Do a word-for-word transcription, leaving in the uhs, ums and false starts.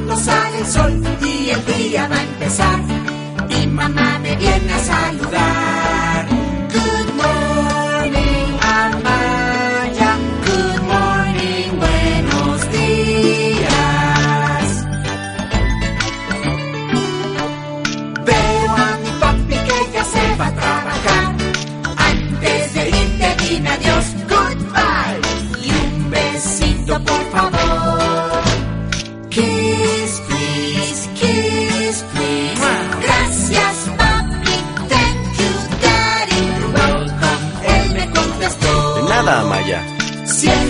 cuando sale el sol y el día va a empezar. Mi mamá me viene a saludar. Good morning, Amaya. Good morning, buenos días. Veo a mi papi que ya se va a trabajar. Antes de irte dime adiós, goodbye. Y un besito por favor. Kiss, please, kiss, please. Gracias, papi, thank you, daddy. You're welcome, él me contestó. De nada, Amaya. Siempre